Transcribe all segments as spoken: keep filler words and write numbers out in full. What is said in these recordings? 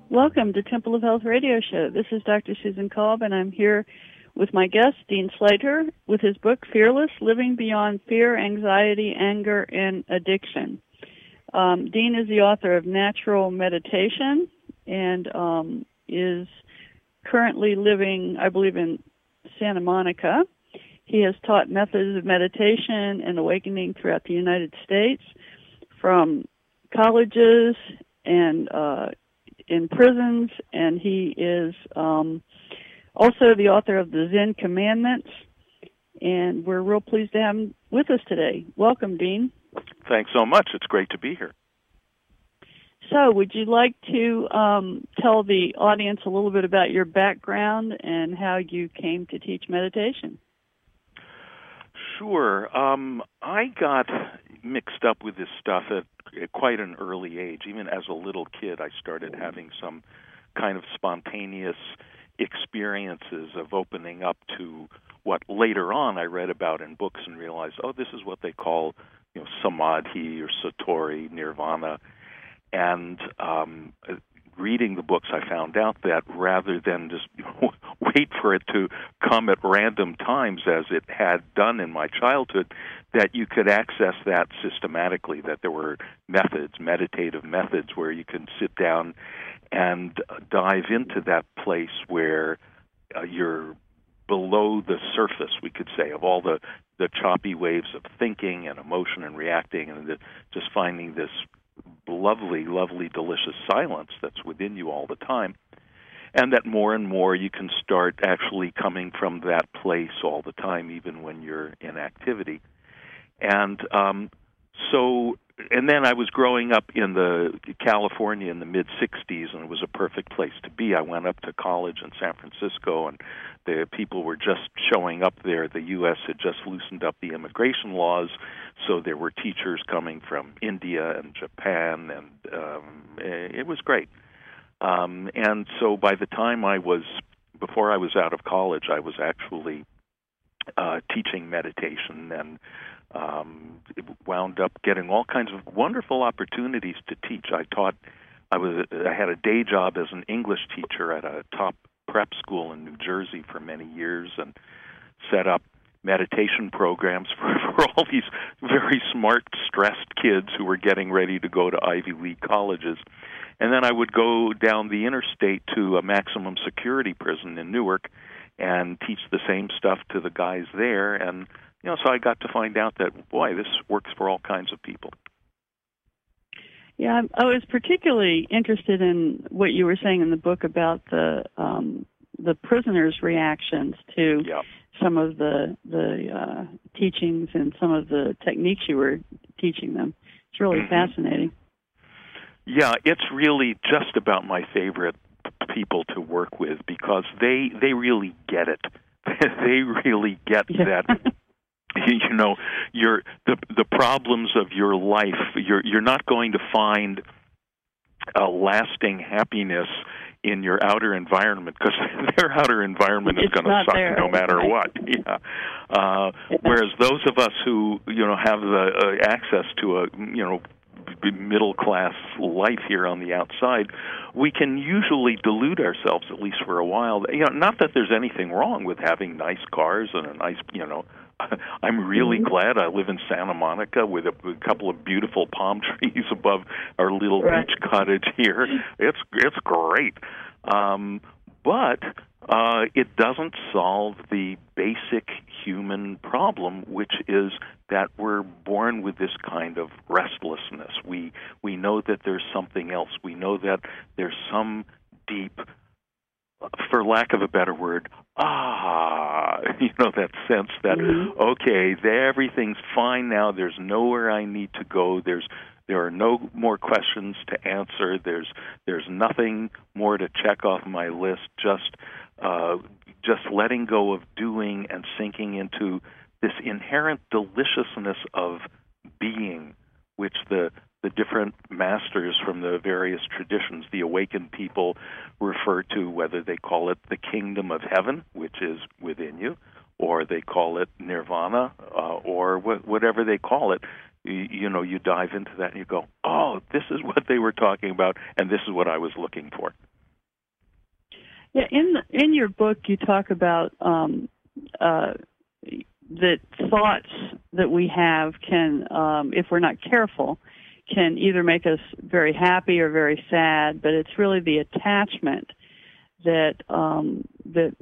Welcome to Temple of Health Radio Show. This is Doctor Susan Kolb, and I'm here with my guest, Dean Slater, with his book, Fearless, Living Beyond Fear, Anxiety, Anger, and Addiction. Um, Dean is the author of Natural Meditation and um, is currently living, I believe, in Santa Monica. He has taught methods of meditation and awakening throughout the United States, from colleges and uh, in prisons, and he is um, also the author of the Zen Commandments, and we're real pleased to have him with us today. Welcome, Dean. Thanks so much. It's great to be here. So, would you like to um, tell the audience a little bit about your background and how you came to teach meditation? Sure. Um, I got mixed up with this stuff at, at quite an early age. Even as a little kid, I started having some kind of spontaneous experiences of opening up to what later on I read about in books and realized, oh, this is what they call, you know, samadhi or satori, nirvana. And um, reading the books, I found out that rather than just you know, wait for it to come at random times as it had done in my childhood, that you could access that systematically, that there were methods, meditative methods, where you can sit down and dive into that place where uh, you're below the surface, we could say, of all the, the choppy waves of thinking and emotion and reacting, and the, just finding this lovely, lovely, delicious silence that's within you all the time, and that more and more you can start actually coming from that place all the time, even when you're in activity. And um, so, and then I was growing up in the California in the mid-sixties, and it was a perfect place to be. I went up to college in San Francisco, and the people were just showing up there. The U S had just loosened up the immigration laws, so there were teachers coming from India and Japan, and um, it was great. Um, and so by the time I was, before I was out of college, I was actually uh, teaching meditation, and um, wound up getting all kinds of wonderful opportunities to teach. I taught, I was, I had a day job as an English teacher at a top prep school in New Jersey for many years, and set up meditation programs for, for all these very smart, stressed kids who were getting ready to go to Ivy League colleges. And then I would go down the interstate to a maximum security prison in Newark and teach the same stuff to the guys there. And, you know, so I got to find out that, boy, this works for all kinds of people. Yeah, I was particularly interested in what you were saying in the book about the um, the prisoners' reactions to Yep. some of the the uh, teachings and some of the techniques you were teaching them. It's really Mm-hmm. fascinating. Yeah, it's really just about my favorite people to work with, because they they really get it. They really get Yeah. that. You know, your the the problems of your life. You're you're not going to find a lasting happiness in your outer environment, because their outer environment is going to suck there, no matter right? what. Yeah. Uh, whereas those of us who you know have the uh, access to a you know middle class life here on the outside, we can usually delude ourselves, at least for a while. You know, not that there's anything wrong with having nice cars and a nice you know. I'm really mm-hmm. glad I live in Santa Monica with a, a couple of beautiful palm trees above our little right. beach cottage here. It's it's great, um, but uh, it doesn't solve the basic human problem, which is that we're born with this kind of restlessness. We we know that there's something else. We know that there's some deep, for lack of a better word, ah, you know, that sense that, mm-hmm. okay, everything's fine now, there's nowhere I need to go, there's there are no more questions to answer, there's there's nothing more to check off my list, just uh, just letting go of doing and sinking into this inherent deliciousness of being, which the the different masters from the various traditions, the awakened people, refer to, whether they call it the kingdom of heaven, which is within you, or they call it nirvana, uh, or wh- whatever they call it. You, you know, you dive into that and you go, oh, this is what they were talking about, and this is what I was looking for. Yeah, in the, in your book, you talk about um, uh, that thoughts that we have can, um, if we're not careful, can either make us very happy or very sad. But it's really the attachment that um, that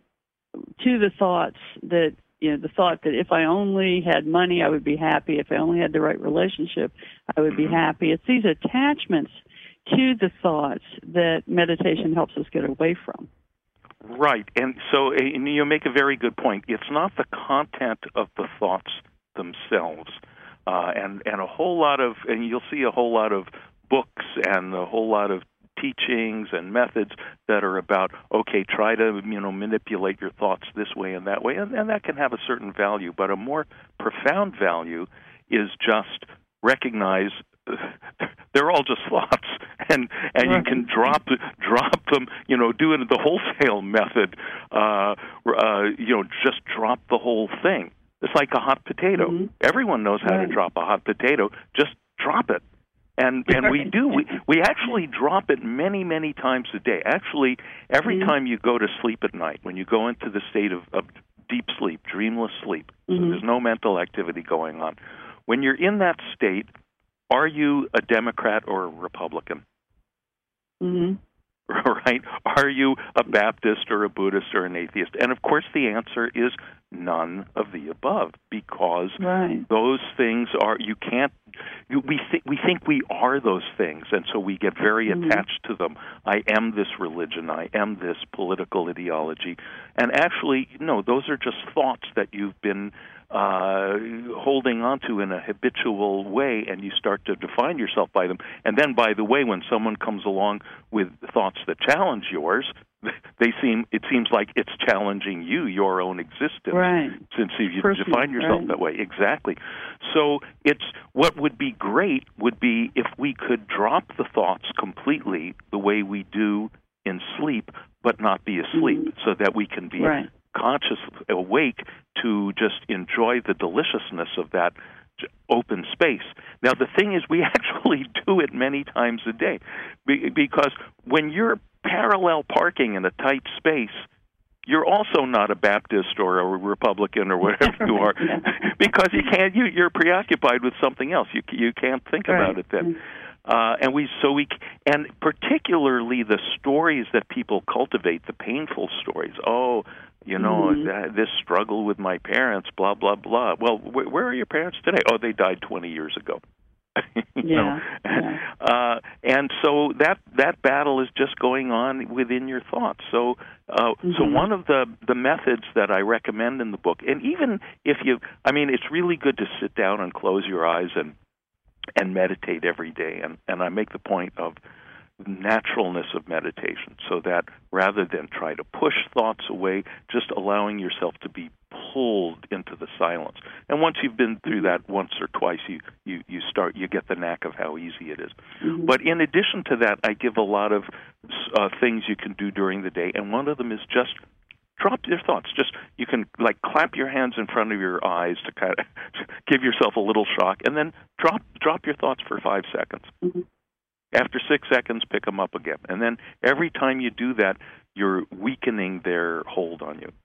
to the thoughts that you know the thought that if I only had money, I would be happy. If I only had the right relationship, I would be happy. It's these attachments to the thoughts that meditation helps us get away from. Right, and so and you make a very good point. It's not the content of the thoughts themselves, uh, and and a whole lot of, and you'll see a whole lot of books and a whole lot of teachings and methods that are about, okay, try to you know manipulate your thoughts this way and that way, and, and that can have a certain value. But a more profound value is just recognize they're all just thoughts, and and you can drop drop them. You know, do it the wholesale method. Uh, uh, you know, just drop the whole thing. It's like a hot potato. Mm-hmm. Everyone knows how right. to drop a hot potato. Just drop it. And and we do. We we actually drop it many, many times a day. Actually, every mm-hmm. time you go to sleep at night, when you go into the state of, of deep sleep, dreamless sleep, mm-hmm. so there's no mental activity going on. When you're in that state, are you a Democrat or a Republican? Mm-hmm. Right? Are you a Baptist or a Buddhist or an atheist? And of course the answer is none of the above, because right. those things are, you can't, you, we, th- we think we are those things, and so we get very mm-hmm. attached to them. I am this religion, I am this political ideology. And actually, no, those are just thoughts that you've been uh, holding on to in a habitual way, and you start to define yourself by them. And then, by the way, when someone comes along with thoughts that challenge yours, they seem it seems like it's challenging you, your own existence, right. since you Personal, define yourself right. that way. Exactly. So it's what would be great would be if we could drop the thoughts completely the way we do in sleep, but not be asleep, mm-hmm. so that we can be right. conscious, awake to just enjoy the deliciousness of that open space. Now, the thing is, we actually do it many times a day, because when you're parallel parking in a tight space, you're also not a Baptist or a Republican or whatever you are, because you can't. You, you're preoccupied with something else. You you can't think right. about it then. Uh, and we so we and particularly the stories that people cultivate, the painful stories. Oh, you know, mm-hmm. that, this struggle with my parents, blah blah blah. Well, wh- where are your parents today? Oh, they died twenty years ago. you yeah. know? yeah. Uh, and so that that battle is just going on within your thoughts. So, uh, mm-hmm. so one of the the methods that I recommend in the book, and even if you, I mean, it's really good to sit down and close your eyes and and meditate every day. And and I make the point of naturalness of meditation, so that rather than try to push thoughts away, just allowing yourself to be pulled into the silence. And once you've been through that once or twice, you, you, you start you get the knack of how easy it is. Mm-hmm. But in addition to that, I give a lot of uh, things you can do during the day, and one of them is just drop your thoughts. Just you can like clap your hands in front of your eyes to kind of give yourself a little shock, and then drop drop your thoughts for five seconds. Mm-hmm. After six seconds, pick them up again. And then every time you do that, you're weakening their hold on you.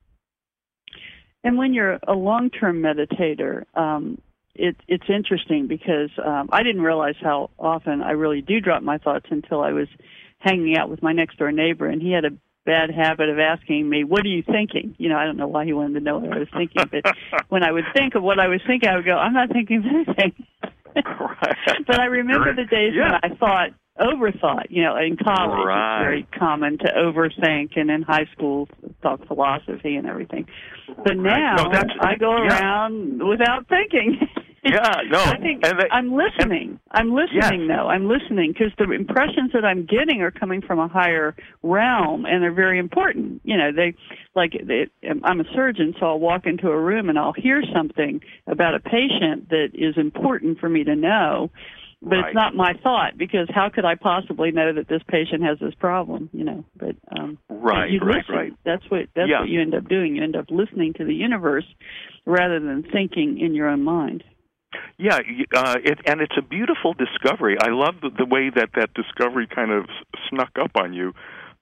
And when you're a long-term meditator, um, it, it's interesting because um, I didn't realize how often I really do drop my thoughts until I was hanging out with my next-door neighbor, and he had a bad habit of asking me, what are you thinking? You know, I don't know why he wanted to know what I was thinking, but when I would think of what I was thinking, I would go, I'm not thinking of anything. Right. But I remember the days yeah. when I thought, overthought, you know, in college right. it's very common to overthink, and in high school talk philosophy and everything. But now right. no, I go yeah. around without thinking. Yeah, no. I think and they, I'm listening. And, I'm listening, yes. though. I'm listening because the impressions that I'm getting are coming from a higher realm, and they're very important. You know, they like they, I'm a surgeon, so I'll walk into a room and I'll hear something about a patient that is important for me to know. But right. it's not my thought, because how could I possibly know that this patient has this problem? You know, but um, right, you right, listen. right. That's what that's yeah. what you end up doing. You end up listening to the universe rather than thinking in your own mind. Yeah, uh, it, and it's a beautiful discovery. I love the, the way that that discovery kind of snuck up on you.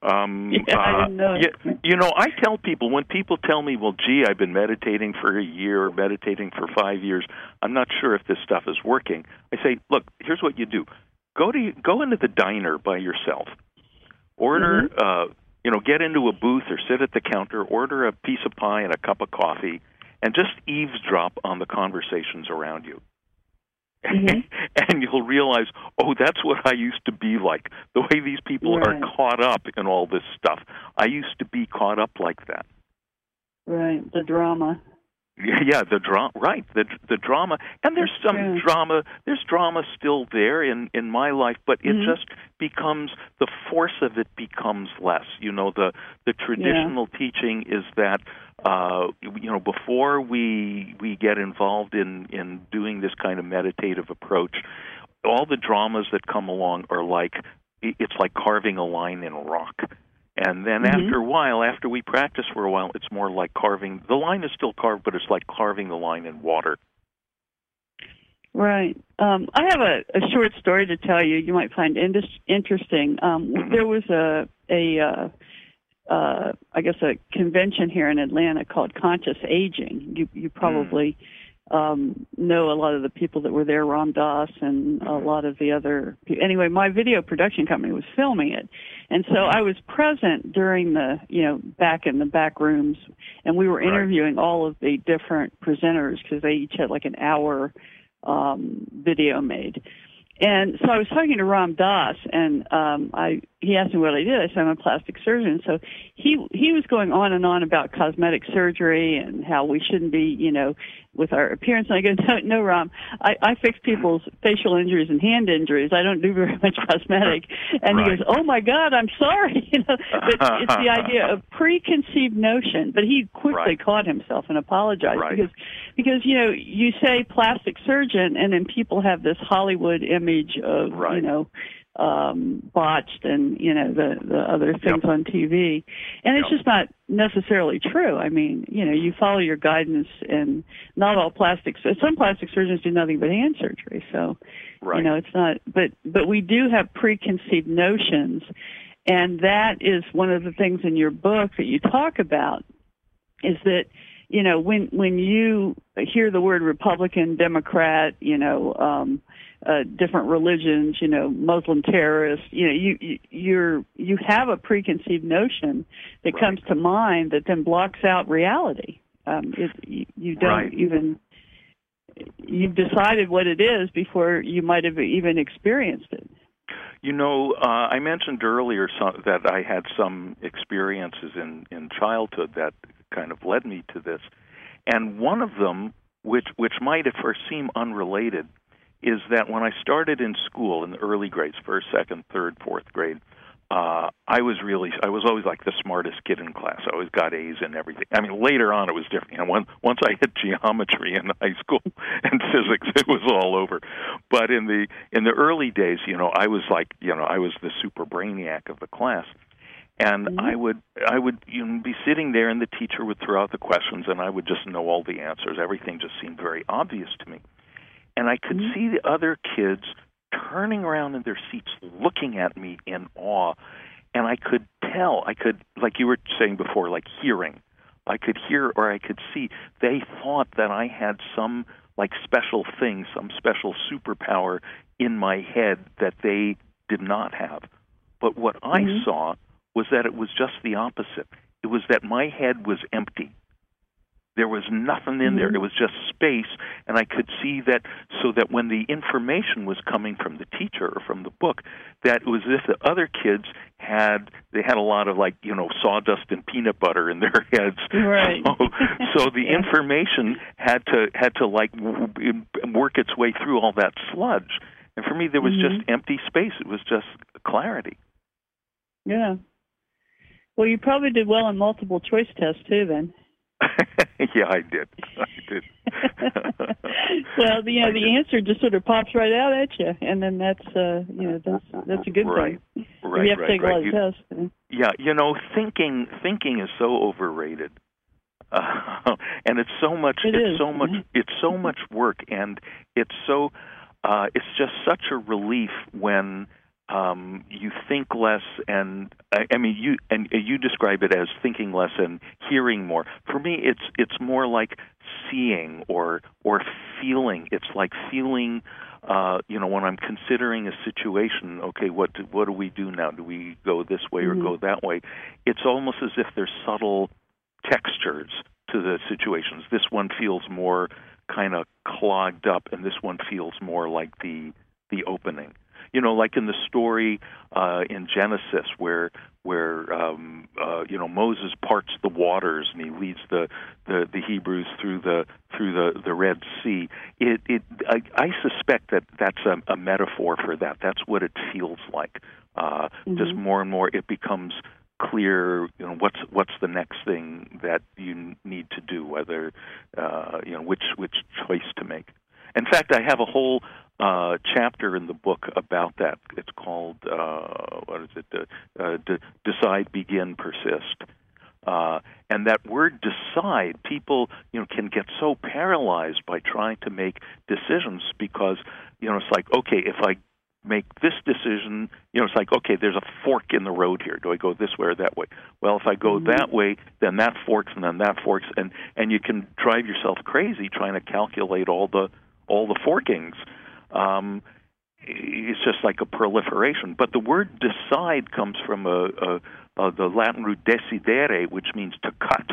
Um, yeah, I didn't know. You, you know, I tell people, when people tell me, well, gee, I've been meditating for a year or meditating for five years, I'm not sure if this stuff is working. I say, look, here's what you do. Go to go into the diner by yourself. Order, mm-hmm. uh, you know, get into a booth or sit at the counter, order a piece of pie and a cup of coffee, and just eavesdrop on the conversations around you. Mm-hmm. And you'll realize, oh, that's what I used to be like. The way these people right. are caught up in all this stuff. I used to be caught up like that. Right, the drama. Yeah, the drama. Right, the the drama. And there's that's some true. drama. There's drama still there in in my life, but it mm-hmm. just becomes, the force of it becomes less. You know, the the traditional yeah. teaching is that. Uh, you know, before we we get involved in, in doing this kind of meditative approach, all the dramas that come along are like, it's like carving a line in rock. And then mm-hmm. after a while, after we practice for a while, it's more like carving, the line is still carved, but it's like carving the line in water. Right. Um, I have a, a short story to tell you. You might find in- interesting. Um, mm-hmm. There was a, a uh, Uh, I guess a convention here in Atlanta called Conscious Aging. You you probably mm. um, know a lot of the people that were there, Ram Dass and a lot of the other people. Anyway, my video production company was filming it, and so I was present during the, you know, back in the back rooms, and we were interviewing right. all of the different presenters because they each had like an hour um, video made. And so I was talking to Ram Dass, and um, I he asked me what I did. I said I'm a plastic surgeon. So he he was going on and on about cosmetic surgery and how we shouldn't be, you know, with our appearance. And I go, no, no, Ram, I, I fix people's facial injuries and hand injuries. I don't do very much cosmetic. And right. he goes, oh my God, I'm sorry. You know, but it's the idea of preconceived notion. But he quickly right. caught himself and apologized right. because because you know you say plastic surgeon, and then people have this Hollywood image of right. you know. um botched and you know the the other things yep. on T V, and it's yep. just not necessarily true. I mean, you know, you follow your guidance, and not all plastic some plastic surgeons do nothing but hand surgery, so right. you know it's not, but but we do have preconceived notions, and that is one of the things in your book that you talk about, is that you know when when you hear the word Republican, Democrat, you know um Uh, different religions, you know, Muslim terrorists, you know, you, you you're you have a preconceived notion that right. comes to mind that then blocks out reality. Um, it, you, you don't right. even you've decided what it is before you might have even experienced it. You know, uh, I mentioned earlier some, that I had some experiences in, in childhood that kind of led me to this, and one of them, which which might at first seem unrelated, is that when I started in school in the early grades, first, second, third, fourth grade, uh, I was really, I was always like the smartest kid in class. I always got A's in everything. I mean, later on it was different. You know, when, once I hit geometry in high school and physics, it was all over. But in the in the early days, you know, I was like, you know, I was the super brainiac of the class. And mm-hmm. I would I would you know, be sitting there, and the teacher would throw out the questions, and I would just know all the answers. Everything just seemed very obvious to me. And I could mm-hmm. see the other kids turning around in their seats, looking at me in awe. And I could tell, I could, like you were saying before, like hearing. I could hear or I could see. They thought that I had some, like, special thing, some special superpower in my head that they did not have. But what mm-hmm. I saw was that it was just the opposite. It was that my head was empty. There was nothing in there. It was just space, and I could see that, so that when the information was coming from the teacher or from the book, that it was as if the other kids had, they had a lot of, like, you know, sawdust and peanut butter in their heads. Right. So, so the yeah. information had to, had to like, w- work its way through all that sludge. And for me, there was mm-hmm. just empty space. It was just clarity. Yeah. Well, you probably did well on multiple choice tests, too, then. Yeah, I did. I did. Well, you know, I the did. answer just sort of pops right out at you, and then that's, uh, you know, that's that's a good right. thing. Right, you have right, to take right. a lot you, of tests. You know? Yeah, you know, thinking thinking is so overrated, uh, and it's so much. It it's is. so much. It's so much work, and it's so. Uh, it's just such a relief when um, you think less, and I, I mean you and you describe it as thinking less and hearing more. For me, it's it's more like seeing or or feeling. It's like feeling. Uh, you know, when I'm considering a situation, okay, what do, what do we do now? Do we go this way or mm-hmm. go that way? It's almost as if there's subtle textures to the situations. This one feels more kind of clogged up, and this one feels more like the the opening. You know, like in the story uh, in Genesis, where where um, uh, you know Moses parts the waters and he leads the, the, the Hebrews through the through the, the Red Sea. It it I, I suspect that that's a, a metaphor for that. That's what it feels like. Uh, mm-hmm. Just more and more, it becomes clear. You know, what's what's the next thing that you need to do? Whether uh, you know which which choice to make. In fact, I have a whole uh, chapter in the book about that. It's called, uh, what is it, uh, uh, de- Decide, Begin, Persist. Uh, and that word decide, people you know can get so paralyzed by trying to make decisions because, you know, it's like, okay, if I make this decision, you know, it's like, okay, there's a fork in the road here. Do I go this way or that way? Well, if I go mm-hmm. that way, then that forks and then that forks, and, and you can drive yourself crazy trying to calculate all the all the forkings. Um, it's just like a proliferation. But the word decide comes from a, a, a, the Latin root decidere, which means to cut.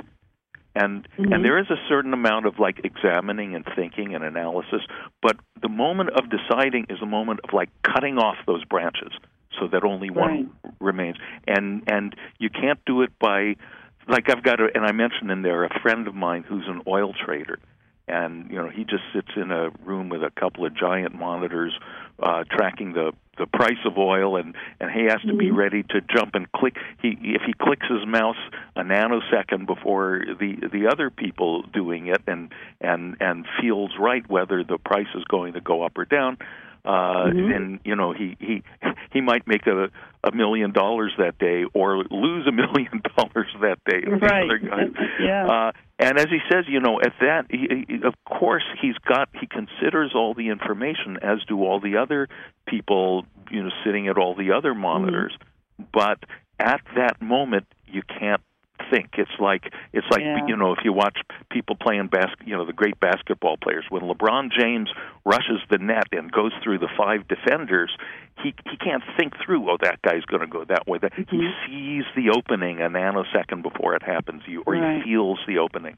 And mm-hmm. and there is a certain amount of like examining and thinking and analysis, but the moment of deciding is a moment of like cutting off those branches so that only one right. remains. And and you can't do it by, like I've got a, and I mentioned in there a friend of mine who's an oil trader. And, you know, he just sits in a room with a couple of giant monitors uh, tracking the, the price of oil, and, and he has to mm-hmm. be ready to jump and click. He If he clicks his mouse a nanosecond before the the other people doing it and, and, and feels right whether the price is going to go up or down, uh, mm-hmm. and, you know, he, he, he might make a, a million dollars that day or lose a million dollars that day. Right. yeah. Uh, And as he says, you know, at that, he, he, of course, he's got, he considers all the information, as do all the other people, you know, sitting at all the other monitors. Mm-hmm. But at that moment, you can't think. It's like, it's like, yeah. you know, if you watch people playing basket, you know, the great basketball players, when LeBron James rushes the net and goes through the five defenders, he he can't think through, oh, that guy's going to go that way. That mm-hmm. He sees the opening a nanosecond before it happens, you or right. he feels the opening.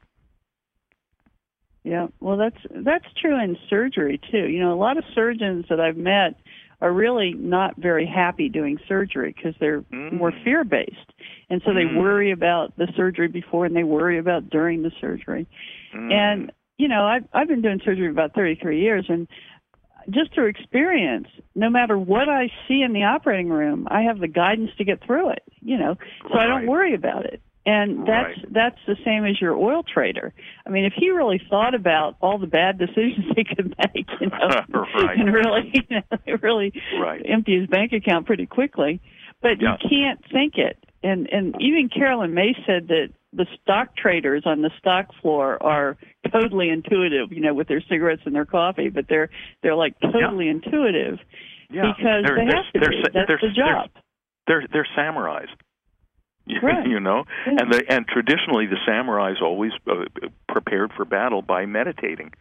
Yeah, well, that's that's true in surgery too. You know, a lot of surgeons that I've met are really not very happy doing surgery because they're mm. more fear-based. And so mm. they worry about the surgery before and they worry about during the surgery. Mm. And, you know, I've, I've been doing surgery about thirty-three years, and just through experience, no matter what I see in the operating room, I have the guidance to get through it, you know, so right. I don't worry about it. And that's right. that's the same as your oil trader. I mean, if he really thought about all the bad decisions he could make, you know, right. and really, you know, really right. empty his bank account pretty quickly, but yeah. you can't think it. And and even Carolyn May said that the stock traders on the stock floor are totally intuitive, you know, with their cigarettes and their coffee, but they're they're like totally yeah. intuitive yeah. because they're, they they're, have to they're, be. They're, That's they're, the job. They're they're samurais. Right. You know, yeah. and the and traditionally the samurais always uh, prepared for battle by meditating.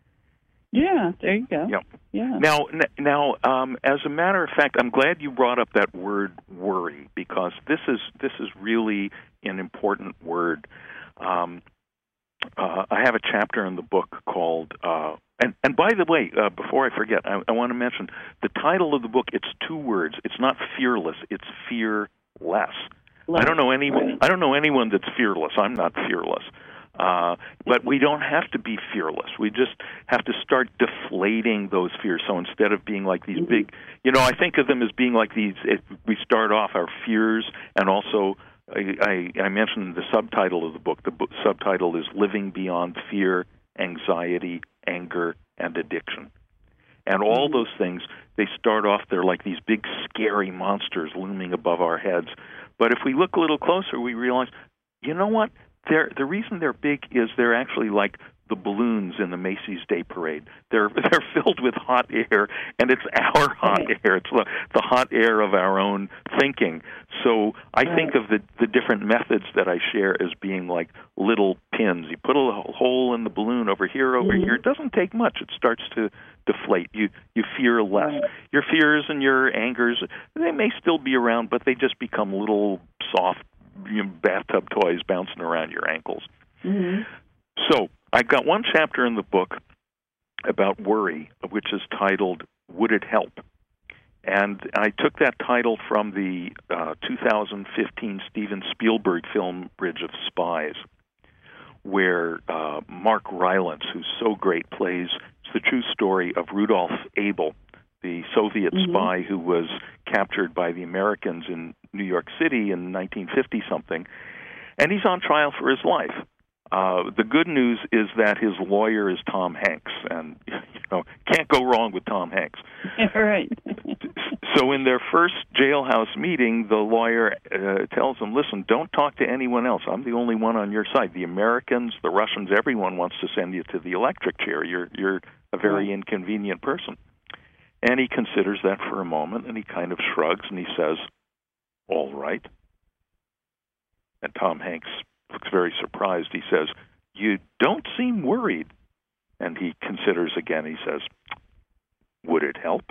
Yeah, there you go. Yep. Yeah. Now, now, um, as a matter of fact, I'm glad you brought up that word "worry" because this is this is really an important word. Um, uh, I have a chapter in the book called. Uh, and and by the way, uh, before I forget, I, I want to mention the title of the book. It's two words. It's not fearless. It's fearless. I don't know anyone. Right. I don't know anyone that's fearless. I'm not fearless, uh, but we don't have to be fearless. We just have to start deflating those fears. So instead of being like these mm-hmm. big, you know, I think of them as being like these. If we start off our fears, and also I, I, I mentioned the subtitle of the book. The book, subtitle is "Living Beyond Fear, Anxiety, Anger, and Addiction." And all mm-hmm. those things, they start off, they're like these big, scary monsters looming above our heads. But if we look a little closer, we realize, you know what? They're, the reason they're big is they're actually like the balloons in the Macy's Day Parade. They're they're filled with hot air, and it's our hot Right. air. It's the, the hot air of our own thinking. So I Right. think of the the different methods that I share as being like little pins. You put a hole in the balloon over here, over Mhm. here. It doesn't take much. It starts to deflate. You you fear less. Right. Your fears and your angers, they may still be around, but they just become little soft, you know, bathtub toys bouncing around your ankles. Mhm. So I got one chapter in the book about worry, which is titled "Would It Help?" And I took that title from the uh, two thousand fifteen Steven Spielberg film Bridge of Spies, where uh, Mark Rylance, who's so great, plays it's the true story of Rudolf Abel, the Soviet Mhm. spy who was captured by the Americans in New York City in nineteen fifty something, and he's on trial for his life. Uh, the good news is that his lawyer is Tom Hanks, and you know can't go wrong with Tom Hanks. Right. So in their first jailhouse meeting, the lawyer uh, tells him, listen, don't talk to anyone else. I'm the only one on your side. The Americans, the Russians, everyone wants to send you to the electric chair. You're you're a very Right. inconvenient person. And he considers that for a moment, and he kind of shrugs, and he says, all right. And Tom Hanks looks very surprised. He says, you don't seem worried. And he considers again. He says, would it help?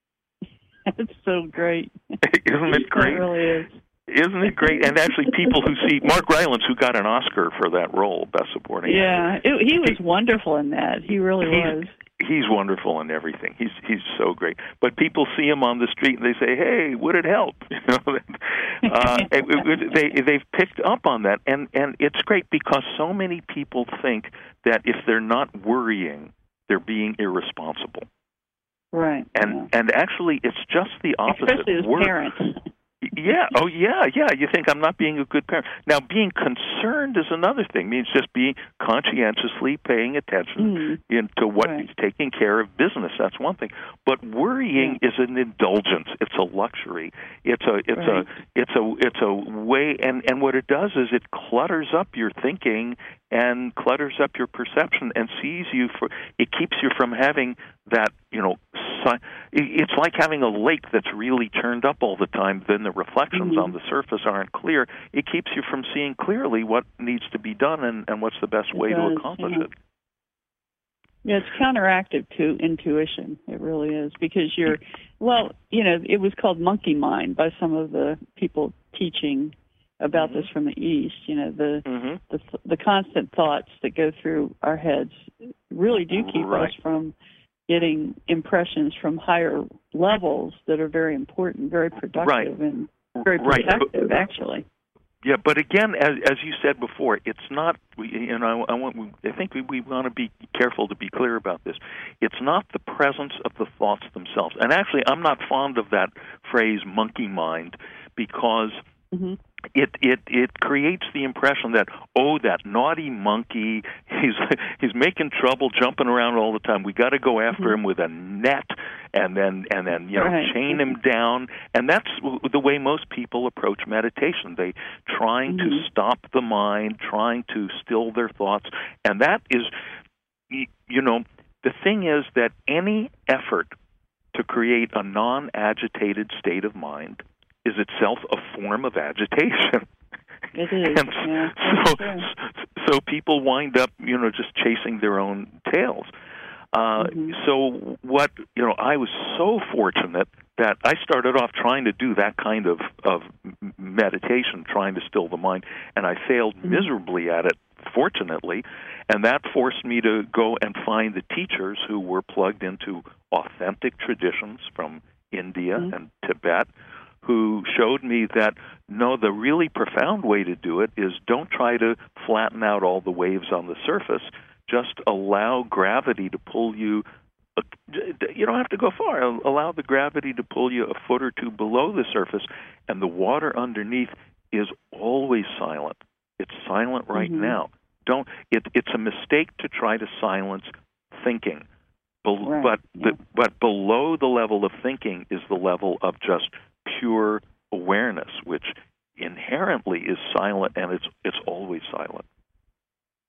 That's so great. Isn't it great? It really is. Isn't it great? And actually, people who see Mark Rylance, who got an Oscar for that role, Best Supporting Yeah, Actor. it, he was wonderful in that. He really was. He's wonderful in everything. He's he's so great. But people see him on the street and they say, "Hey, would it help?" You know, uh, it, it, they they've picked up on that, and and it's great because so many people think that if they're not worrying, they're being irresponsible. Right. And yeah. and actually, it's just the opposite. Especially as Wor- parents. Yeah. Oh, yeah. Yeah. You think I'm not being a good parent. Now, being concerned is another thing. It means just being conscientiously paying attention Mm. into what Right. taking care of business. That's one thing. But worrying Yeah. is an indulgence. It's a luxury. It's a. It's Right. a. It's a. It's a way. And and what it does is it clutters up your thinking and clutters up your perception and sees you for. It keeps you from having that. You know. Si- it's like having a lake that's really turned up all the time. Then the reflections Mm-hmm. on the surface aren't clear. It keeps you from seeing clearly what needs to be done and, and what's the best It way does, to accomplish yeah. it. Yeah, it's counteractive to intuition. It really is because you're, well, you know, it was called monkey mind by some of the people teaching about Mhm. this from the East. You know, the, Mm-hmm. the the constant thoughts that go through our heads really do keep Right. us from getting impressions from higher levels that are very important, very productive, Right. and very Right. protective, actually. Yeah, but again, as as you said before, it's not. You know, I want. I think we, we want to be careful to be clear about this. It's not the presence of the thoughts themselves. And actually, I'm not fond of that phrase "monkey mind" because Mm-hmm. it it it creates the impression that, oh, that naughty monkey, he's he's making trouble, jumping around all the time. We got to go after Mhm. him with a net, and then and then you know Right. chain him down. And that's the way most people approach meditation. They trying to Mhm. stop the mind, trying to still their thoughts, and that is, y- you know, the thing is that any effort to create a non-agitated state of mind is itself a form of agitation. It is, And yeah, so, that's so people wind up, you know, just chasing their own tails. Uh, Mhm. So what, you know, I was so fortunate that I started off trying to do that kind of, of meditation, trying to still the mind, and I failed Mhm. miserably at it, fortunately, and that forced me to go and find the teachers who were plugged into authentic traditions from India Mhm. and Tibet, who showed me that, no, the really profound way to do it is don't try to flatten out all the waves on the surface. Just allow gravity to pull you. You don't have to go far. Allow the gravity to pull you a foot or two below the surface, and the water underneath is always silent. It's silent right Mhm. now. Don't. It, it's a mistake to try to silence thinking. Be- Right, but yeah. the, but below the level of thinking is the level of just pure awareness, which inherently is silent, and it's it's always silent.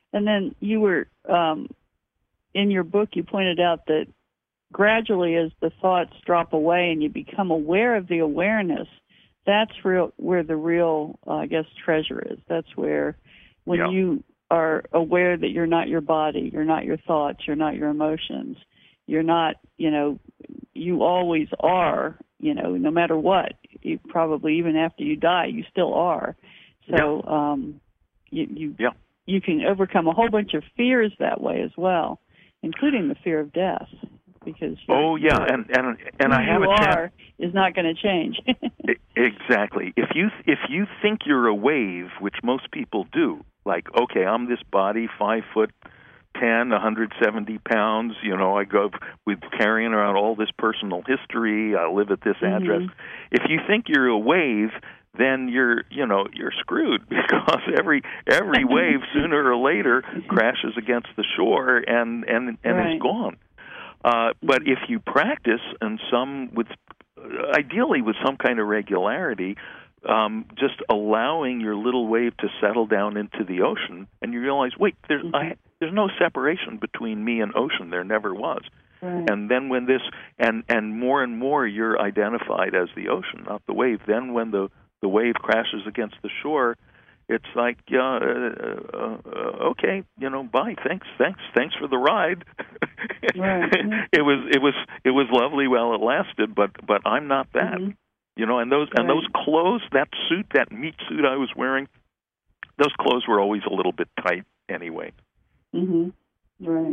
And then you were, um, in your book, you pointed out that gradually as the thoughts drop away and you become aware of the awareness, that's real, where the real, uh, I guess, treasure is. That's where when yeah. you are aware that you're not your body, you're not your thoughts, you're not your emotions, you're not, you know, you always are, you know, no matter what. You probably, even after you die, you still are. So yeah. um, you you, yeah. you can overcome a whole bunch of fears that way as well, including the fear of death. Because oh yeah, and and and I have you a are is not going to change. Exactly. If you if you think you're a wave, which most people do, like okay, I'm this body, five foot ten, one hundred seventy pounds. You know, I go with carrying around all this personal history. I live at this mm-hmm. address. If you think you're a wave, then you're you know you're screwed because every every wave sooner or later crashes against the shore and and and right. is gone. Uh, but if you practice, and some with, ideally with some kind of regularity, um, just allowing your little wave to settle down into the ocean, and you realize, wait, there's mm-hmm. I, there's no separation between me and ocean. There never was. Right. And then when this, and and more and more, you're identified as the ocean, not the wave. Then when the the wave crashes against the shore, it's like, yeah, uh, uh, okay, you know, bye, thanks, thanks, thanks for the ride. Right. it was, it was, it was lovely while it lasted, but, but I'm not that, mm-hmm. you know. And those, and right. those clothes, that suit, that meat suit I was wearing, those clothes were always a little bit tight anyway. Mhm. Right.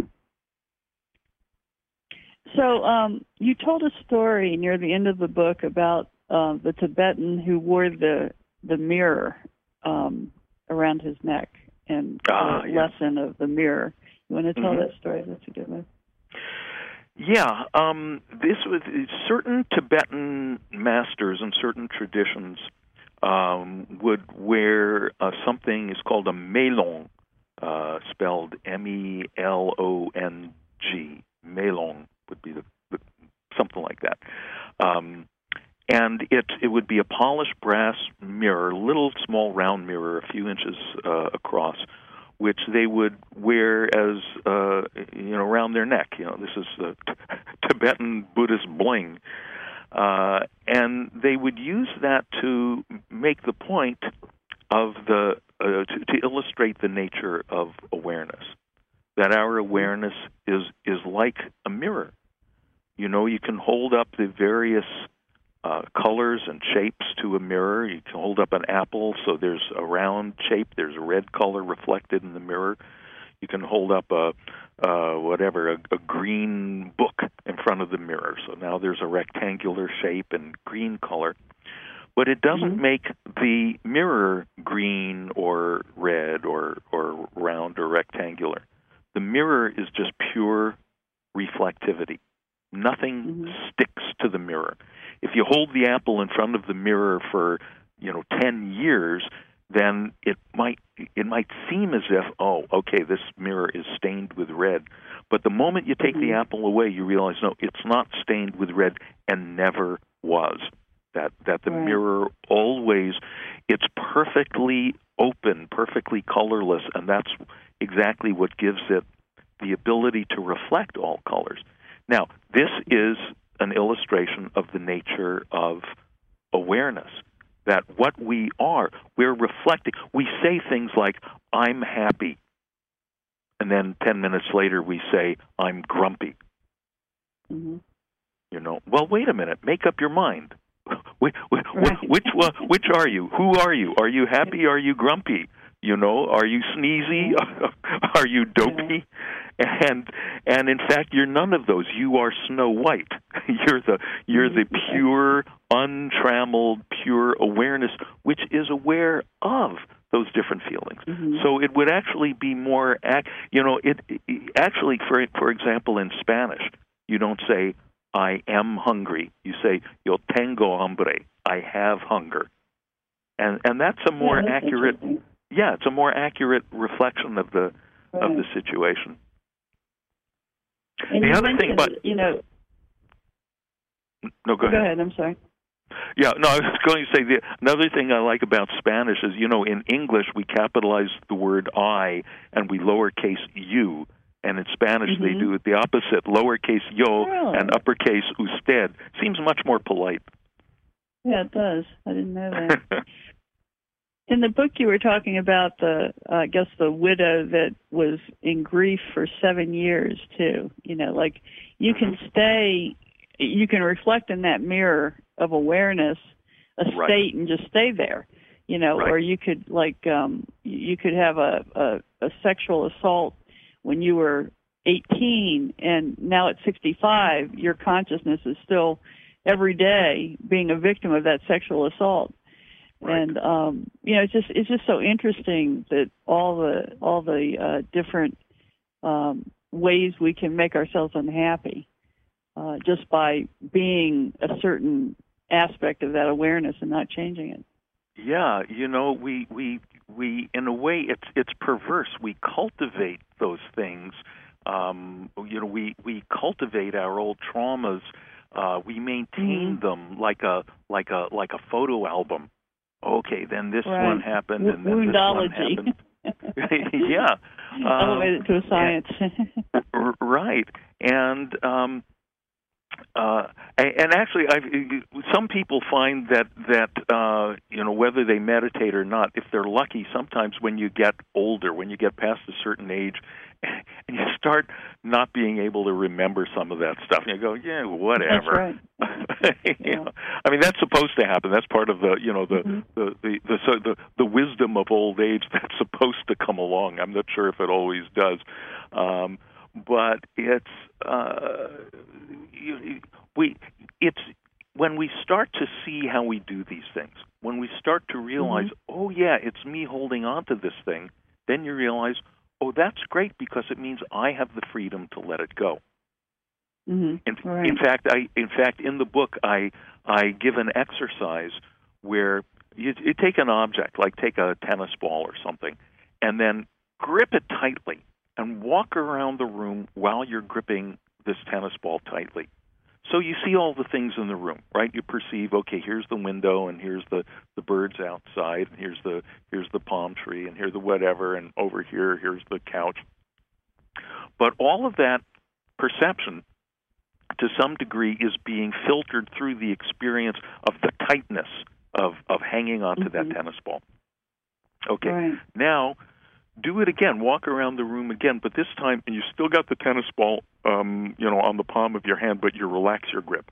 So, um, you told a story near the end of the book about uh, the Tibetan who wore the the mirror um, around his neck, and ah, the yeah. lesson of the mirror. You want to tell mm-hmm. that story? That's a good one. Yeah, um, this was certain Tibetan masters and certain traditions um, would wear uh, something is called a melong, uh, spelled M E L O N G. Melong would be the, the something like that. Um, And it it would be a polished brass mirror, little small round mirror, a few inches uh, across, which they would wear as uh, you know around their neck. You know, this is the t- Tibetan Buddhist bling, uh, and they would use that to make the point of the uh, to, to illustrate the nature of awareness. That our awareness is is like a mirror. You know, you can hold up the various Uh, colors and shapes to a mirror. You can hold up an apple, so there's a round shape, there's a red color reflected in the mirror. You can hold up a uh, whatever, a, a green book in front of the mirror, so now there's a rectangular shape and green color. But it doesn't mm-hmm. make the mirror green or red or, or round or rectangular. The mirror is just pure reflectivity. Nothing mm-hmm. sticks to the mirror. If you hold the apple in front of the mirror for, you know, ten years, then it might it might seem as if, oh, okay, this mirror is stained with red. But the moment you take mm-hmm. the apple away, you realize, no, it's not stained with red and never was. That that the right. mirror always, it's perfectly open, perfectly colorless, and that's exactly what gives it the ability to reflect all colors. Now, this is an illustration of the nature of awareness, that what we are, we're reflecting. We say things like, I'm happy, and then ten minutes later we say, I'm grumpy. Mm-hmm. You know, well, wait a minute, make up your mind. Which, which, right. which, which are you? Who are you? Are you happy? Are you grumpy? You know, are you sneezy? Are you dopey? And and in fact, you're none of those. You are Snow White. You're the you're the pure, untrammeled, pure awareness, which is aware of those different feelings. Mm-hmm. So it would actually be more, you know, it, it actually, for for example, in Spanish, you don't say I am hungry. You say yo tengo hambre. I have hunger, and and that's a more yeah, that's accurate. Yeah, it's a more accurate reflection of the right. of the situation. And the you other thing, but you know, no, go, go ahead. ahead. I'm sorry. Yeah, no, I was going to say the, another thing I like about Spanish is, you know, in English we capitalize the word I and we lowercase you, and in Spanish mm-hmm. they do it the opposite, lowercase yo really? and uppercase usted. Seems much more polite. Yeah, it does. I didn't know that. In the book you were talking about the, uh, I guess, the widow that was in grief for seven years, too. You know, like you can stay, you can reflect in that mirror of awareness a Right. state and just stay there, you know, Right. or you could like, um, you could have a, a, a sexual assault when you were eighteen and now at sixty-five, your consciousness is still every day being a victim of that sexual assault. Right. And um, you know, it's just it's just so interesting that all the all the uh, different um, ways we can make ourselves unhappy uh, just by being a certain aspect of that awareness and not changing it. Yeah, you know, we we we in a way it's it's perverse. We cultivate those things. Um, you know, we we cultivate our old traumas. Uh, we maintain mm-hmm. them like a like a like a photo album. Okay, then this right. one happened, and then Woundology. this one happened. Yeah, elevated um, to a science. and, right, and um, uh, and actually, I've, some people find that that uh, you know, whether they meditate or not, if they're lucky, sometimes when you get older, when you get past a certain age, and you start not being able to remember some of that stuff, and you go, yeah, whatever. That's right. you Yeah. know, I mean, that's supposed to happen. That's part of the, you know, the mm-hmm. the, the the so the the wisdom of old age that's supposed to come along. I'm not sure if it always does, um, but it's uh, you, we it's when we start to see how we do these things, when we start to realize, mm-hmm. oh yeah, it's me holding on to this thing, then you realize, oh, that's great because it means I have the freedom to let it go. Mm-hmm. In, right. in fact, I in fact in the book I I give an exercise where you, you take an object, like take a tennis ball or something, and then grip it tightly and walk around the room while you're gripping this tennis ball tightly. So you see all the things in the room, right? You perceive, okay, here's the window, and here's the, the birds outside, and here's the here's the palm tree, and here's the whatever, and over here, here's the couch. But all of that perception, to some degree, is being filtered through the experience of the tightness of, of hanging onto mm-hmm. that tennis ball. Okay, right. Now do it again. Walk around the room again, but this time, and you still got the tennis ball, um, you know, on the palm of your hand, but you relax your grip.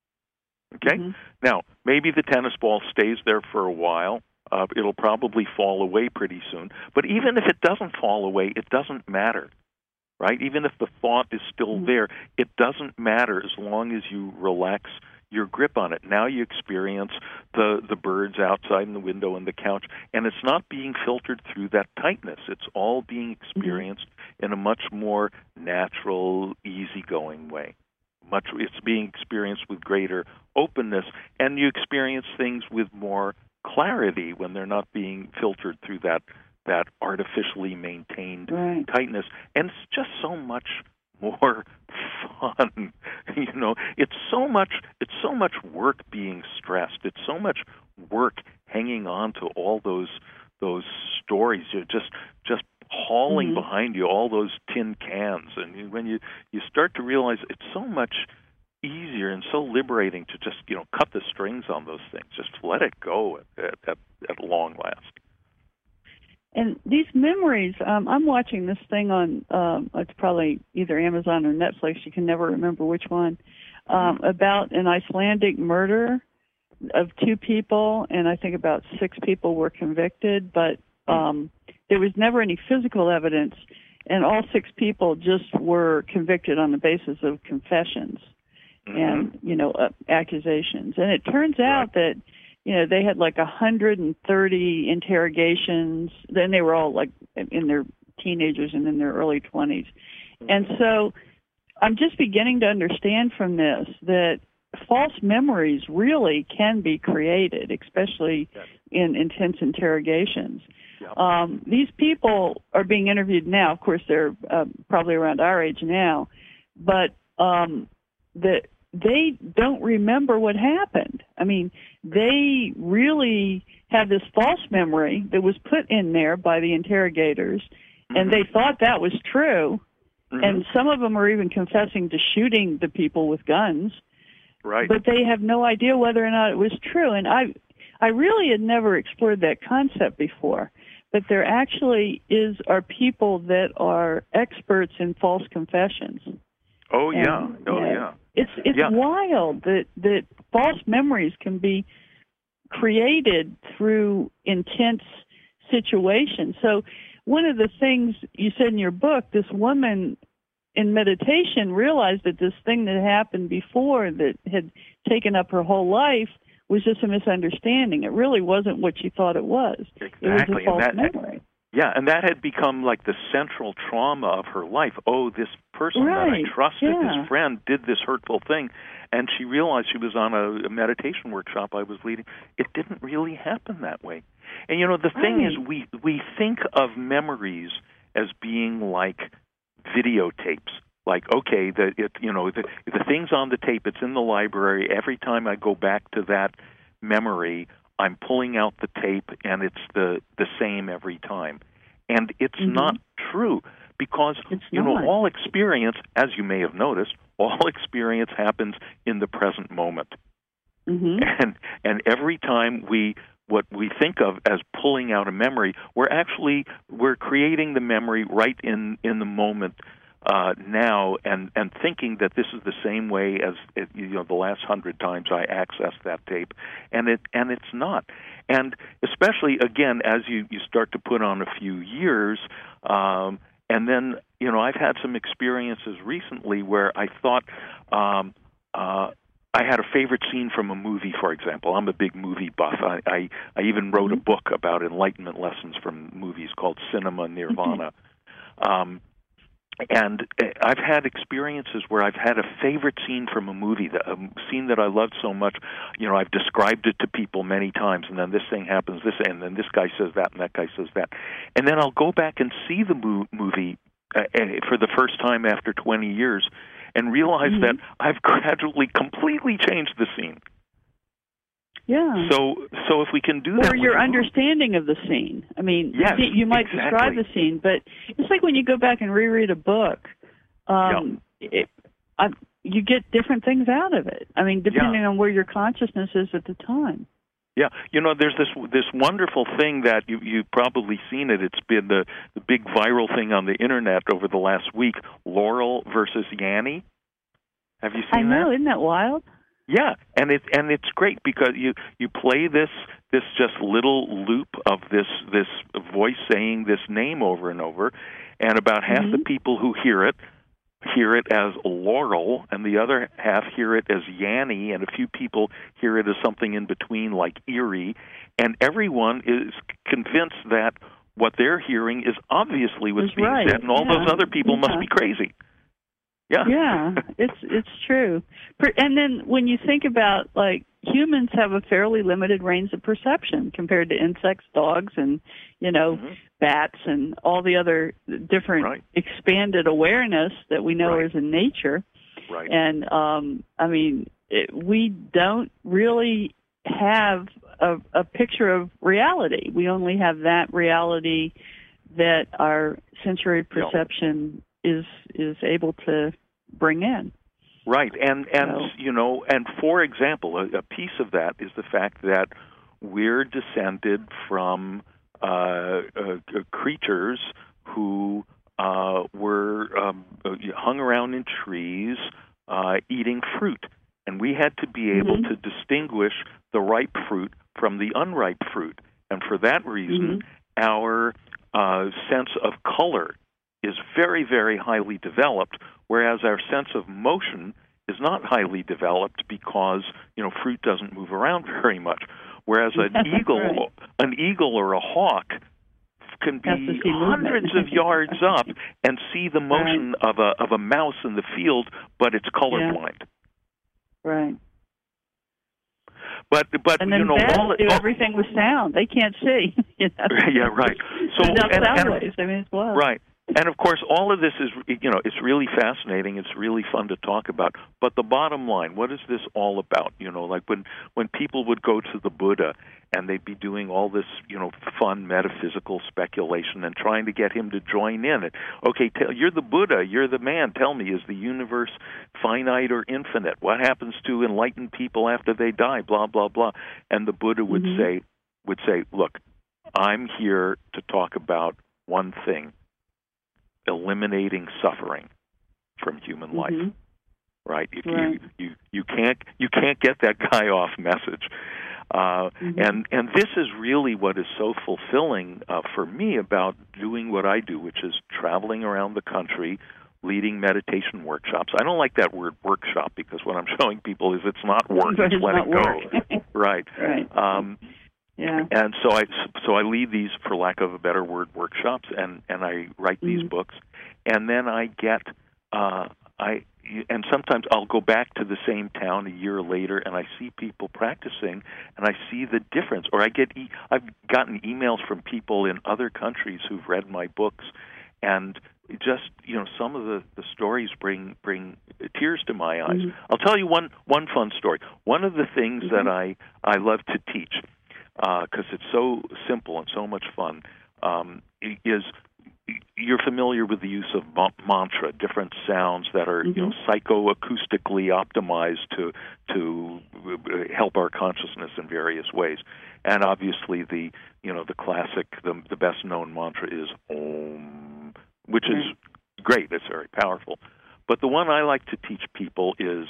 Okay. Mm-hmm. Now, maybe the tennis ball stays there for a while. Uh, it'll probably fall away pretty soon. But even if it doesn't fall away, it doesn't matter, right? Even if the thought is still mm-hmm. there, it doesn't matter as long as you relax your grip on it. Now you experience the, the birds outside in the window and the couch, and it's not being filtered through that tightness. It's all being experienced mm-hmm. in a much more natural, easygoing way. Much, it's being experienced with greater openness, and you experience things with more clarity when they're not being filtered through that that artificially maintained right. tightness. And it's just so much more fun. You know, it's so much it's so much work being stressed. It's so much work hanging on to all those those stories. You're just just hauling mm-hmm. behind you all those tin cans. And when you, you start to realize it's so much easier and so liberating to just, you know, cut the strings on those things. Just let it go at, at, at long last. And these memories, um, I'm watching this thing on, um, it's probably either Amazon or Netflix, you can never remember which one, um, about an Icelandic murder of two people, and I think about six people were convicted, but um, there was never any physical evidence, and all six people just were convicted on the basis of confessions mm-hmm. and, you know, uh, accusations. And it turns out that, you know, they had like one hundred thirty interrogations. Then they were all like in their teenagers and in their early twenties. And so I'm just beginning to understand from this that false memories really can be created, especially yes. in intense interrogations. Yep. Um, these people are being interviewed now. Of course, they're uh, probably around our age now. But um, the they don't remember what happened. I mean, they really have this false memory that was put in there by the interrogators, mm-hmm. and they thought that was true. Mm-hmm. And some of them are even confessing to shooting the people with guns. Right. But they have no idea whether or not it was true. And I, I really had never explored that concept before. But there actually is are people that are experts in false confessions. Oh yeah, and, oh uh, yeah. It's it's yeah. wild that that false memories can be created through intense situations. So one of the things you said in your book, this woman in meditation realized that this thing that happened before that had taken up her whole life was just a misunderstanding. It really wasn't what she thought it was. Exactly. It was a false and that, memory. Yeah, and that had become like the central trauma of her life. Oh, this person right. that I trusted, yeah. this friend, did this hurtful thing. And she realized she was on a, a meditation workshop I was leading. It didn't really happen that way. And, you know, the thing right. is we, we think of memories as being like videotapes. Like, okay, the it you know the the thing's on the tape. It's in the library. Every time I go back to that memory, I'm pulling out the tape, and it's the the same every time. And it's mm-hmm. not true because it's you not. know all experience, as you may have noticed, all experience happens in the present moment. Mm-hmm. And and every time we what we think of as pulling out a memory, we're actually we're creating the memory right in in the moment. Uh, now and, and thinking that this is the same way as it, you know the last hundred times I accessed that tape, and it and it's not. And especially again as you, you start to put on a few years, um, and then you know I've had some experiences recently where I thought um, uh, I had a favorite scene from a movie, for example. I'm a big movie buff. I I, I even wrote mm-hmm. a book about enlightenment lessons from movies called Cinema Nirvana. Mm-hmm. Um, And I've had experiences where I've had a favorite scene from a movie, that, a scene that I loved so much. You know, I've described it to people many times, and then this thing happens, this, and then this guy says that, and that guy says that. And then I'll go back and see the mo- movie uh, for the first time after twenty years and realize mm-hmm. that I've gradually completely changed the scene. Yeah. So, so if we can do that, or your understanding of the scene. I mean, yes, the scene, you might exactly. describe the scene, but it's like when you go back and reread a book. Um, yeah. it, I, you get different things out of it. I mean, depending yeah. on where your consciousness is at the time. Yeah, you know, there's this this wonderful thing that you you've probably seen it. It's been the the big viral thing on the internet over the last week. Laurel versus Yanny. Have you seen I know, that? Isn't that wild? Yeah, and it and it's great because you, you play this this just little loop of this this voice saying this name over and over, and about half mm-hmm. the people who hear it hear it as Laurel, and the other half hear it as Yanny, and a few people hear it as something in between like Erie, and everyone is convinced that what they're hearing is obviously what's That's being right. said, and all yeah. those other people yeah. must be crazy. Yeah, yeah, it's it's true. And then when you think about, like, humans have a fairly limited range of perception compared to insects, dogs, and, you know, mm-hmm. bats, and all the other different right. expanded awareness that we know right. is in nature. Right. And, um, I mean, it, we don't really have a, a picture of reality. We only have that reality that our sensory perception yeah. is is able to bring in. Right, and and so. you know, and for example, a, a piece of that is the fact that we're descended from uh, uh, creatures who uh, were um, hung around in trees uh, eating fruit, and we had to be able mm-hmm. to distinguish the ripe fruit from the unripe fruit, and for that reason, mm-hmm. our uh, sense of color is very, very highly developed, whereas our sense of motion is not highly developed because, you know, fruit doesn't move around very much. Whereas an eagle, right. an eagle or a hawk can be hundreds of yards up and see the motion right. of a of a mouse in the field, but it's colorblind. Yeah. Right. But but and then you know bats all do all, everything with sound. They can't see. You know? Yeah, right. So and, and, sound and, waves. I mean, it's wild. Right. and of course, all of this is, you know, it's really fascinating. It's really fun to talk about. But the bottom line, what is this all about? You know, like when when people would go to the Buddha and they'd be doing all this, you know, fun metaphysical speculation and trying to get him to join in it. Okay, tell, you're the Buddha, you're the man. Tell me, is the universe finite or infinite? What happens to enlightened people after they die? Blah blah blah. And the Buddha would mm-hmm. say would say, look, I'm here to talk about one thing: eliminating suffering from human mm-hmm. life. Right? You, right. You, you you can't you can't get that guy off message. Uh, mm-hmm. And and this is really what is so fulfilling uh, for me about doing what I do, which is traveling around the country, leading meditation workshops. I don't like that word workshop because what I'm showing people is it's not work, it's, it's let it go. right. Right. Um, yeah. And so I so I lead these, for lack of a better word, workshops, and, and I write these mm-hmm. books, and then I get uh, I. And sometimes I'll go back to the same town a year later, and I see people practicing, and I see the difference. Or I get, e- I've gotten emails from people in other countries who've read my books, and just, you know, some of the, the stories bring bring tears to my eyes. Mm-hmm. I'll tell you one one fun story. One of the things mm-hmm. that I I love to teach, because uh, it's so simple and so much fun, um, is. You're familiar with the use of mantra, different sounds that are mm-hmm. you know psychoacoustically optimized to to help our consciousness in various ways. And obviously, the you know the classic, the the best known mantra is Om, which mm-hmm. is great. It's very powerful. But the one I like to teach people is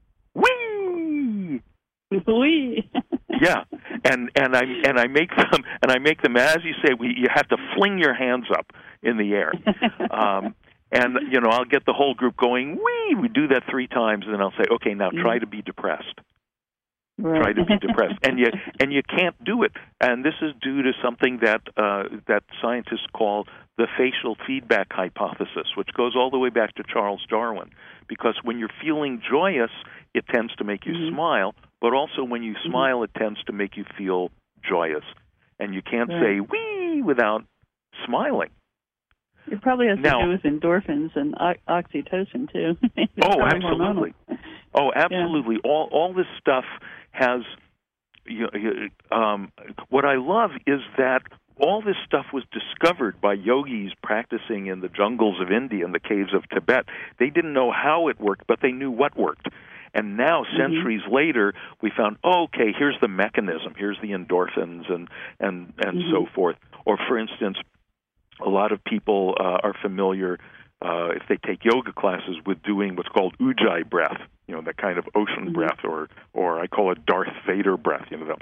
Wee. Wee. Yeah, and and I and I make them and I make them as you say. We you have to fling your hands up in the air, um, and you know I'll get the whole group going. Wee! We do that three times, and then I'll say, okay, now try to be depressed. Right. Try to be depressed, and you and you can't do it. And this is due to something that uh, that scientists call the facial feedback hypothesis, which goes all the way back to Charles Darwin. Because when you're feeling joyous, it tends to make you mm-hmm. smile. But also when you smile, it tends to make you feel joyous. And you can't right. say, wee, without smiling. It probably has now, to do with endorphins and o- oxytocin, too. oh, absolutely. Hormonal. Oh, absolutely. Yeah. All all this stuff has, you know, um, what I love is that all this stuff was discovered by yogis practicing in the jungles of India and the caves of Tibet. They didn't know how it worked, but they knew what worked. And now, centuries mm-hmm. later, we found, oh, okay, here's the mechanism. Here's the endorphins and and, and mm-hmm. so forth. Or, for instance, a lot of people uh, are familiar, uh, if they take yoga classes, with doing what's called Ujjayi breath, you know, that kind of ocean mm-hmm. breath, or, or I call it Darth Vader breath, you know, that.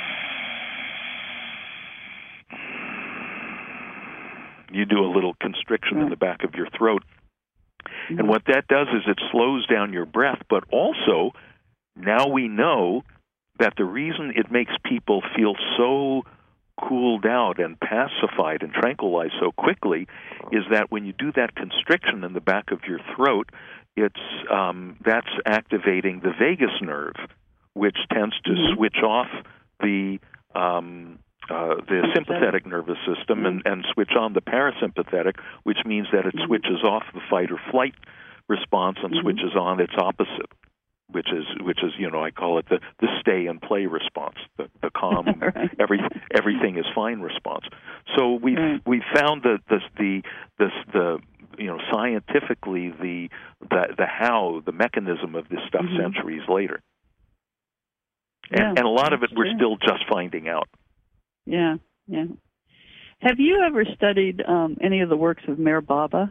You do a little constriction right. in the back of your throat. Mm-hmm. And what that does is it slows down your breath, but also now we know that the reason it makes people feel so cooled out and pacified and tranquilized so quickly is that when you do that constriction in the back of your throat, it's um, that's activating the vagus nerve, which tends to mm-hmm. switch off the um, Uh, the sympathetic nervous system and, and switch on the parasympathetic, which means that it mm-hmm. switches off the fight or flight response and mm-hmm. switches on its opposite, which is which is you know I call it the, the stay and play response, the, the calm, right. every everything is fine response. So we right. we found that the the the the you know scientifically the the the how the mechanism of this stuff mm-hmm. centuries later, and, yeah, and a lot of it we're true. still just finding out. Yeah, yeah. Have you ever studied um, any of the works of Meher Baba?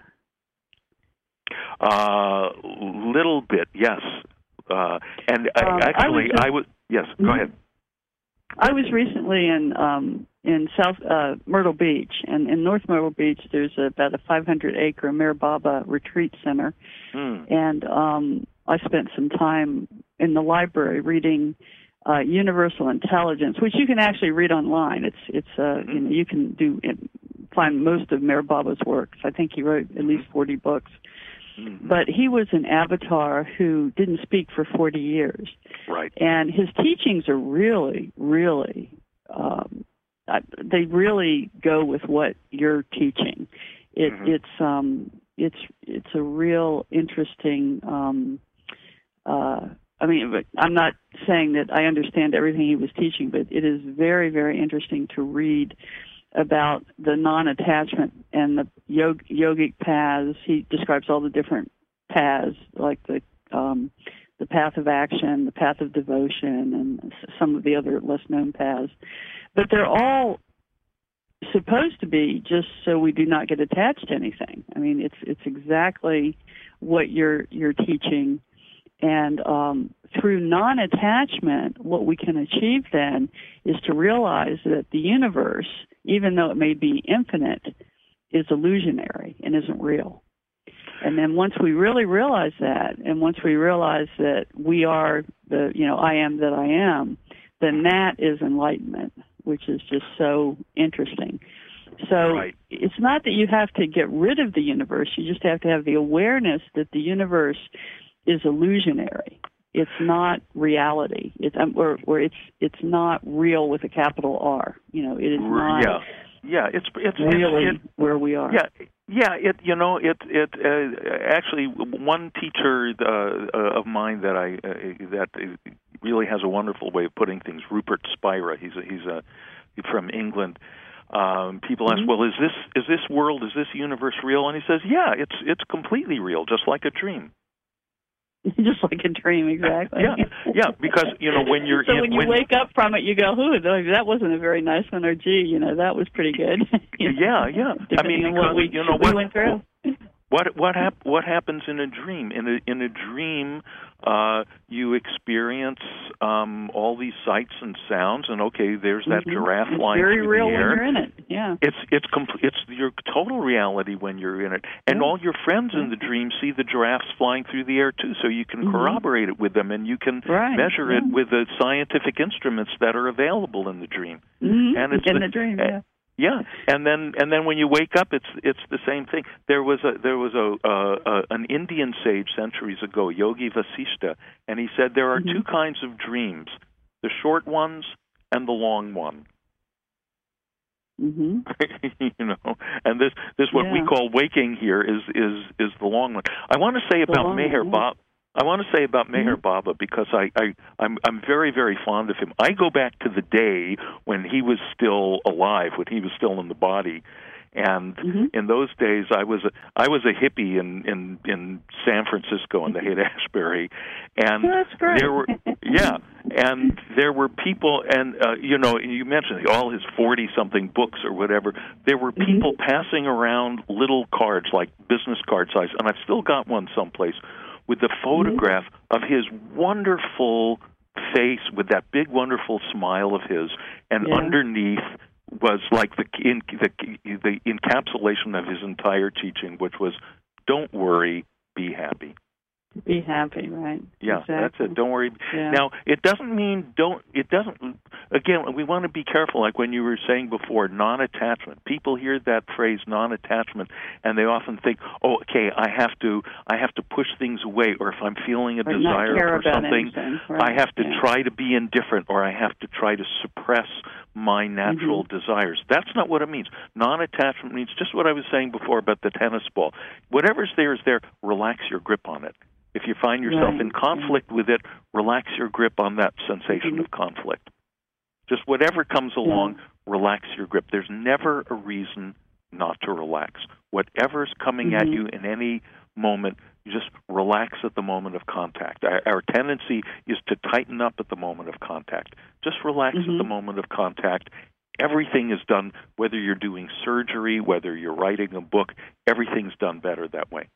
Uh, little bit, yes. Uh, and um, I, actually, I was, just, I was yes. Go mm-hmm. ahead. I was recently in um, in South uh, Myrtle Beach, and in North Myrtle Beach, there's about a five hundred acre Meher Baba retreat center, mm. and um, I spent some time in the library reading Uh, Universal Intelligence, which you can actually read online. It's it's uh, you know you can do find most of Meher Baba's works. I think he wrote at least forty books. Mm-hmm. But he was an avatar who didn't speak for forty years. Right. And his teachings are really, really, um, they really go with what you're teaching. It, mm-hmm. It's um, it's it's a real interesting. Um, uh, I mean, but I'm not saying that I understand everything he was teaching, but it is very, very interesting to read about the non-attachment and the yog- yogic paths. He describes all the different paths, like the um, the path of action, the path of devotion, and some of the other less-known paths. But they're all supposed to be just so we do not get attached to anything. I mean, it's it's exactly what you're you're teaching. And um, through non-attachment, what we can achieve then is to realize that the universe, even though it may be infinite, is illusionary and isn't real. And then once we really realize that, and once we realize that we are the, you know, I am that I am, then that is enlightenment, which is just so interesting. So right. It's not that you have to get rid of the universe. You just have to have the awareness that the universe is illusionary. It's not reality. It's um, or, or it's it's not real with a capital R. You know, it is not. Yeah, yeah. It's it's really it, where we are. Yeah, yeah. It you know it it uh, actually one teacher uh, uh, of mine that I uh, that really has a wonderful way of putting things. Rupert Spira. He's a, he's a he's from England. Um, people ask, mm-hmm. well, is this is this world, is this universe real? And he says, yeah, it's it's completely real, just like a dream. Just like a dream, exactly. Yeah, yeah, because, you know, when you're so in... when you when, wake up from it, you go, ooh, that wasn't a very nice one, or gee, you know, that was pretty good. you know, yeah, yeah. I mean, because, what we, you know, we what, went through. What what hap- what happens in a dream? In a in a dream, uh, you experience um, all these sights and sounds, and okay, there's that mm-hmm. giraffe it's flying very through real the air. when you're in it. Yeah, it's it's compl- it's your total reality when you're in it, and yeah. all your friends in the dream see the giraffes flying through the air too. So you can mm-hmm. corroborate it with them, and you can right. measure yeah. it with the scientific instruments that are available in the dream. Mm-hmm. And it's in the, the dream, yeah. Yeah, and then and then when you wake up, it's it's the same thing. There was a there was a, uh, a an Indian sage centuries ago, Yogi Vasishtha, and he said there are mm-hmm. two kinds of dreams: the short ones and the long one. Mm-hmm. you know, and this this what yeah. we call waking here is is is the long one. I want to say the about long Meher one, Baba. I want to say about Meher mm-hmm. Baba because I, I I'm I'm very very fond of him. I go back to the day when he was still alive, when he was still in the body, and mm-hmm. in those days I was a, I was a hippie in in, in San Francisco in the Haight-Ashbury, and That's great. there were yeah, and there were people, and uh, you know you mentioned all his forty something books or whatever. There were people mm-hmm. passing around little cards like business card size, and I've still got one someplace, with the photograph mm-hmm. of his wonderful face with that big, wonderful smile of his, and yeah. underneath was like the, in, the the encapsulation of his entire teaching, which was, don't worry, be happy. Be happy, right? Yeah, exactly. that's it. Don't worry. Yeah. Now, it doesn't mean don't. It doesn't. Again, we want to be careful. Like when you were saying before, non-attachment. People hear that phrase non-attachment, and they often think, "Oh, okay, I have to. I have to push things away, or if I'm feeling a or desire for something, right. I have to yeah. try to be indifferent, or I have to try to suppress my natural mm-hmm. desires." That's not what it means. Non-attachment means just what I was saying before about the tennis ball. Whatever's there is there. Relax your grip on it. If you find yourself right. in conflict with it, relax your grip on that sensation mm-hmm. of conflict. Just whatever comes along, yeah. relax your grip. There's never a reason not to relax. Whatever's coming mm-hmm. at you in any moment, you just relax at the moment of contact. Our, our tendency is to tighten up at the moment of contact. Just relax mm-hmm. at the moment of contact. Everything is done, whether you're doing surgery, whether you're writing a book, everything's done better that way.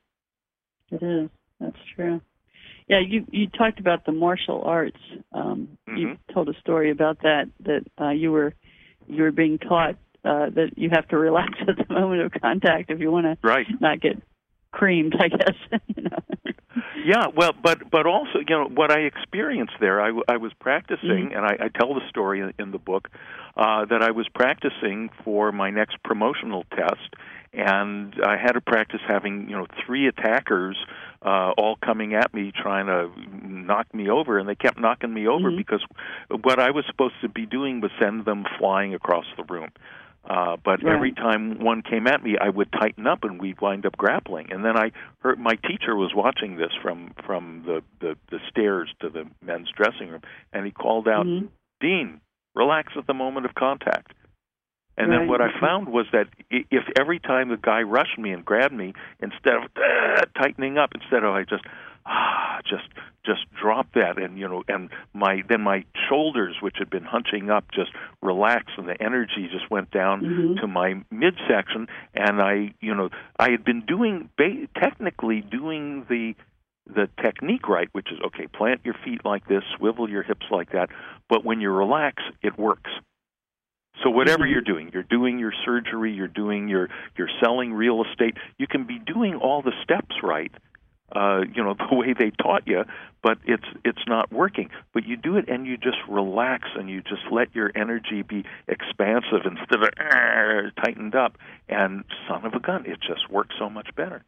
It is. That's true. Yeah, you you talked about the martial arts. Um, mm-hmm. You told a story about that that uh, you were you were being taught uh, that you have to relax at the moment of contact if you want to right. not get creamed, I guess. you know? Yeah, well, but but also, you know, what I experienced there, I, I was practicing, mm-hmm. and I, I tell the story in, in the book, uh, that I was practicing for my next promotional test, and I had to practice having, you know, three attackers uh, all coming at me trying to knock me over, and they kept knocking me over mm-hmm. because what I was supposed to be doing was send them flying across the room. Uh, but right. every time one came at me, I would tighten up, and we'd wind up grappling. And then I heard my teacher was watching this from from the the, the stairs to the men's dressing room, and he called out, mm-hmm. "Dean, relax at the moment of contact." And right. then what I found was that if every time the guy rushed me and grabbed me, instead of uh, tightening up, instead of I just ah just just drop that, and you know, and my then my shoulders, which had been hunching up, just relaxed, and the energy just went down mm-hmm. to my midsection, and I you know I had been doing ba- technically doing the the technique right, which is okay, plant your feet like this, swivel your hips like that, but when you relax, it works. So whatever mm-hmm. you're doing, you're doing your surgery, you're doing your, you're selling real estate, you can be doing all the steps right, uh, you know, the way they taught you, but it's it's not working. But you do it and you just relax and you just let your energy be expansive instead of uh, tightened up. And son of a gun, it just works so much better.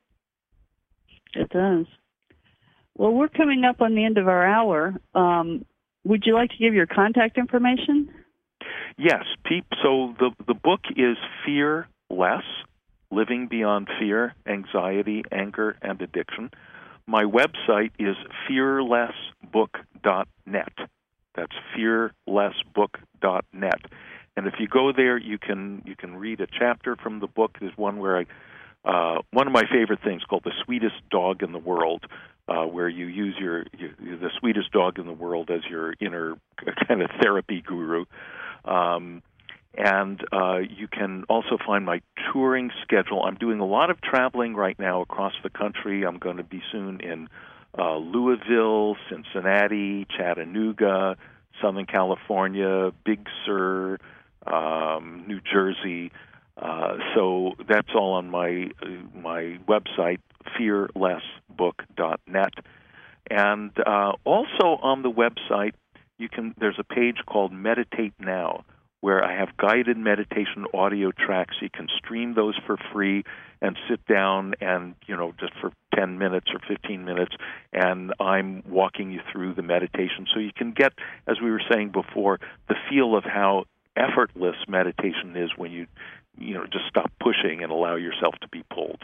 It does. Well, we're coming up on the end of our hour. Um, would you like to give your contact information? Yes, Peep. So the the book is Fear Less: Living Beyond Fear, Anxiety, Anger, and Addiction. My website is fearless book dot net. That's fearless book dot net. And if you go there, you can you can read a chapter from the book. There's one where I uh, one of my favorite things called The Sweetest Dog in the World, uh, where you use your, your the sweetest dog in the world as your inner kind of therapy guru. Um, and uh, you can also find my touring schedule. I'm doing a lot of traveling right now across the country. I'm going to be soon in uh, Louisville, Cincinnati, Chattanooga, Southern California, Big Sur, um, New Jersey. Uh, so that's all on my uh, my website, fearless book dot net. And uh, also on the website, you can. There's a page called Meditate Now, where I have guided meditation audio tracks. You can stream those for free and sit down and, you know, just for ten minutes or fifteen minutes, and I'm walking you through the meditation. So you can get, as we were saying before, the feel of how effortless meditation is when you, you know, just stop pushing and allow yourself to be pulled.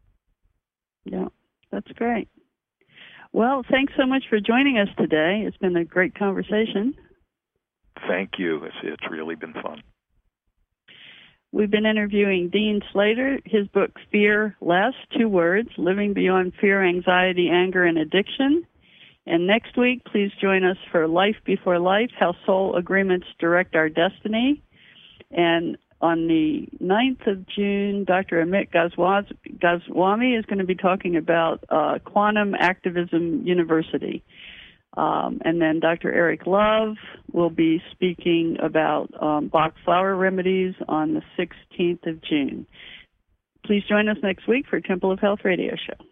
Yeah, that's great. Well, thanks so much for joining us today. It's been a great conversation. Thank you. It's, it's really been fun. We've been interviewing Dean Slater. His book, Fear Less, two words, Living Beyond Fear, Anxiety, Anger, and Addiction. And next week, please join us for Life Before Life, How Soul Agreements Direct Our Destiny. And on the ninth of June, Doctor Amit Goswami is going to be talking about uh, Quantum Activism University. Um, and then Doctor Eric Love will be speaking about um, Bach flower remedies on the sixteenth of June. Please join us next week for Temple of Health Radio Show.